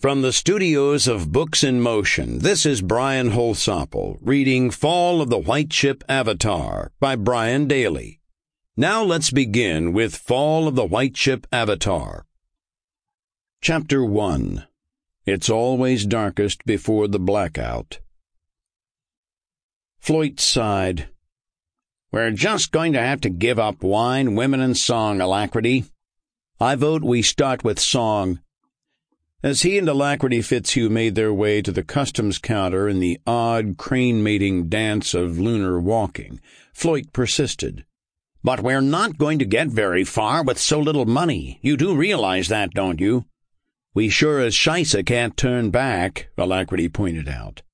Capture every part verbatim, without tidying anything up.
From the studios of Books in Motion, this is Brian Holsopple reading Fall of the White Ship Avatar by Brian Daly. Now let's begin with Fall of the White Ship Avatar. Chapter one. It's Always Darkest Before the Blackout. Floyd sighed. We're just going to have to give up wine, women, and song, Alacrity. I vote we start with song. As he and Alacrity Fitzhugh made their way to the customs counter in the odd crane-mating dance of lunar walking, Floyd persisted. But we're not going to get very far with so little money. You do realize that, don't you? We sure as Scheisse can't turn back, Alacrity pointed out.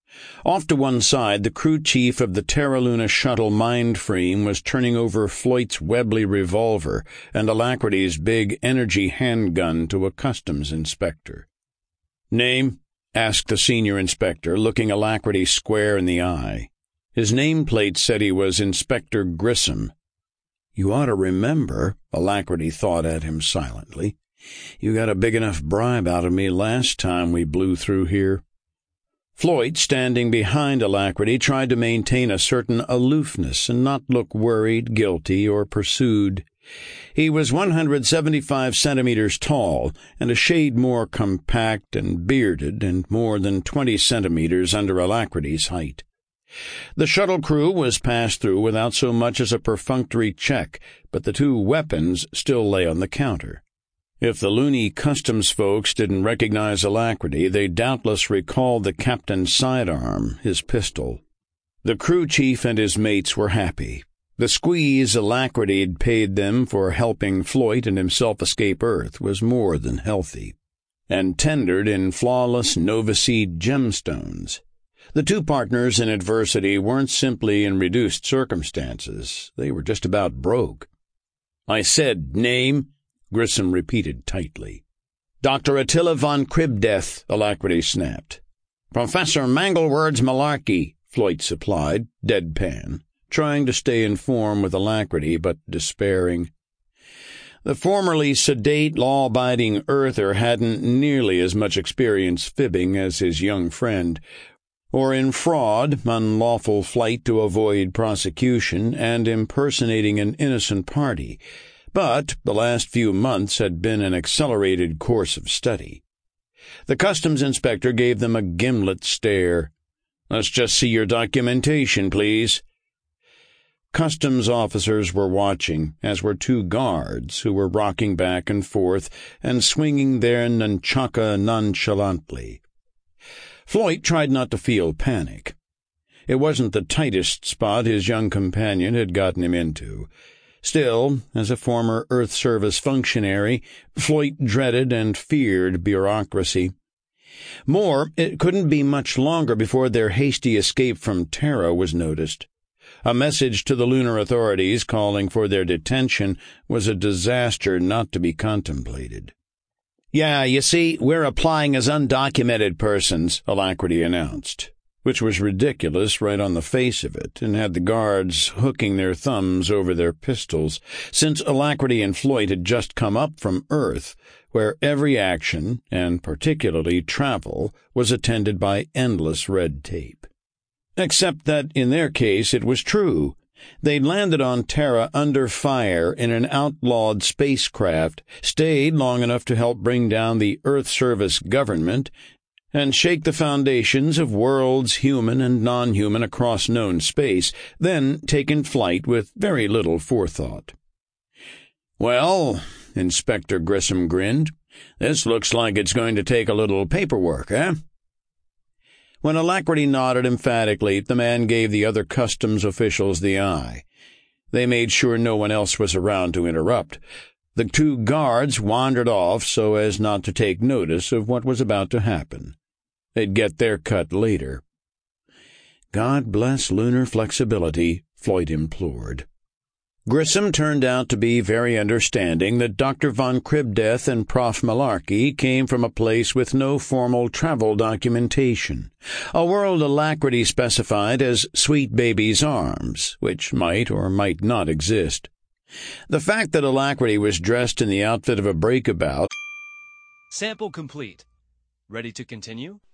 Off to one side, the crew chief of the Terra Luna shuttle Mindframe was turning over Floyd's Webley revolver and Alacrity's big energy handgun to a customs inspector. "Name?" asked the senior inspector, looking Alacrity square in the eye. His nameplate said he was Inspector Grissom. "You ought to remember," Alacrity thought at him silently. "You got a big enough bribe out of me last time we blew through here." Floyd, standing behind Alacrity, tried to maintain a certain aloofness and not look worried, guilty, or pursued. He was one hundred seventy-five centimeters tall and a shade more compact and bearded and more than twenty centimeters under Alacrity's height. The shuttle crew was passed through without so much as a perfunctory check, but the two weapons still lay on the counter. If the loony customs folks didn't recognize Alacrity, they doubtless recalled the captain's sidearm, his pistol. The crew chief and his mates were happy. The squeeze Alacrity had paid them for helping Floyd and himself escape Earth was more than healthy, and tendered in flawless Novaseed gemstones. The two partners in adversity weren't simply in reduced circumstances. They were just about broke. "I said name," Grissom repeated tightly. "Doctor Attila von Kribdeth," Alacrity snapped. "Professor Mangleword's Malarkey," Floyd supplied, deadpan, trying to stay in form with Alacrity but despairing. The formerly sedate, law-abiding earther hadn't nearly as much experience fibbing as his young friend, or in fraud, unlawful flight to avoid prosecution, and impersonating an innocent party. But the last few months had been an accelerated course of study. The customs inspector gave them a gimlet stare. "Let's just see your documentation, please." Customs officers were watching, as were two guards who were rocking back and forth and swinging their nunchaka nonchalantly. Floyd tried not to feel panic. It wasn't the tightest spot his young companion had gotten him into. Still, as a former Earth Service functionary, Floyd dreaded and feared bureaucracy. More, it couldn't be much longer before their hasty escape from Terra was noticed. A message to the lunar authorities calling for their detention was a disaster not to be contemplated. "Yeah, you see, we're applying as undocumented persons," Alacrity announced, which was ridiculous right on the face of it, and had the guards hooking their thumbs over their pistols, since Alacrity and Floyd had just come up from Earth, where every action, and particularly travel, was attended by endless red tape. Except that, in their case, it was true. They'd landed on Terra under fire in an outlawed spacecraft, stayed long enough to help bring down the Earth Service government, and shake the foundations of worlds human and non-human across known space, then taken flight with very little forethought. "Well," Inspector Grissom grinned, "this looks like it's going to take a little paperwork, eh?" When Alacrity nodded emphatically, the man gave the other customs officials the eye. They made sure no one else was around to interrupt. The two guards wandered off so as not to take notice of what was about to happen. They'd get their cut later. "God bless lunar flexibility," Floyd implored. Grissom turned out to be very understanding that Doctor von Kribdeth and Prof Malarkey came from a place with no formal travel documentation, a world Alacrity specified as Sweet Baby's Arms, which might or might not exist. The fact that Alacrity was dressed in the outfit of a breakabout Sample complete. Ready to continue?